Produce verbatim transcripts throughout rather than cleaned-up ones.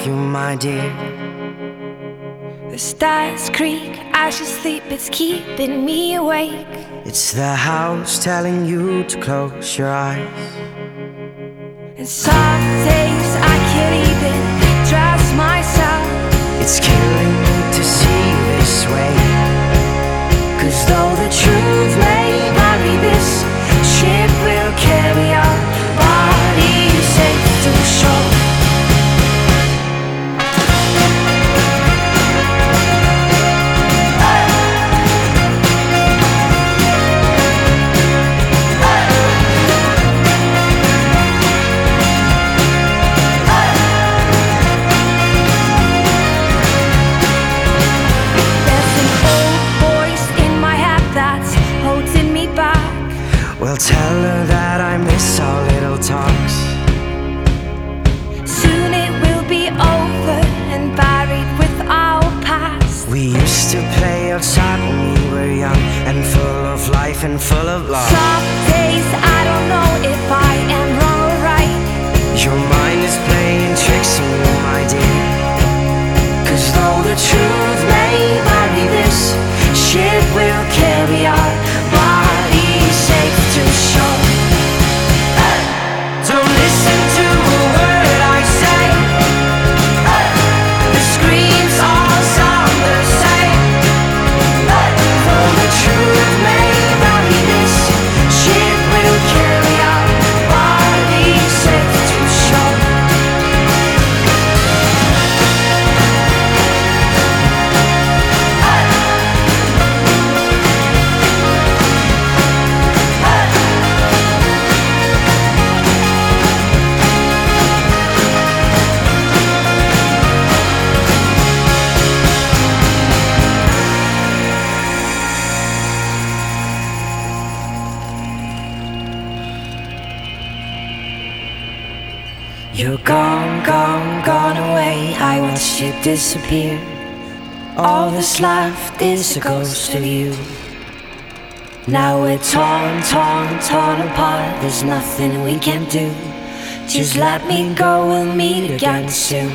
you, my dear. The stars creak, I should sleep, it's keeping me awake. It's the house telling you to close your eyes. And some days I can't even trust myself. It's killing me to see you this way. 'Cause though the truth may vary, this ship will carry our bodies safe to shore. Well, tell her that I miss our little talks. Soon it will be over and buried with our past. We used to play outside when we were young and full of life and full of love. Some days I don't know if I am wrong or right. Your mind is playing tricks on you, my dear. 'Cause though the truth may vary, this ship will carry our bodies safe to shore. Don't listen to a word I say. The screams all sound the same. Though the truth may vary, this ship will carry our bodies safe to shore. You're gone, gone, gone away. I watched you disappear. All that's left is a ghost of you. Now we're torn, torn, torn apart. There's nothing we can do. Just let me go, we'll meet again soon.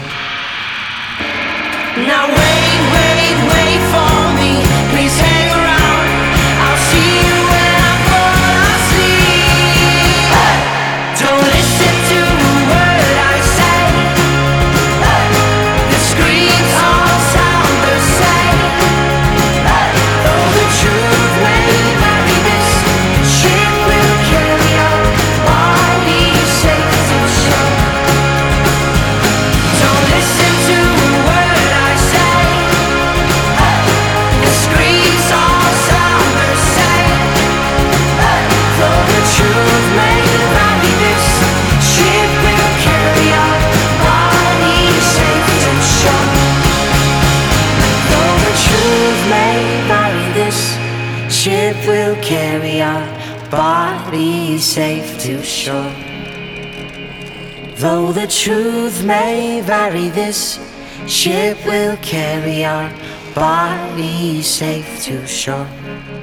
Now wait, wait, wait for me. Please hang around. I'll see you when I fall asleep. Don't listen to a word I say. The screams all sound the same. Though the truth may vary, this ship will carry our bodies safe to shore. Don't listen to a word I say. The screams all sound the same. Though the truth may vary, this ship will carry our bodies safe to shore. Though the truth may vary, this ship will carry our bodies safe to shore. Though the truth may vary, this ship will carry our bodies safe to shore.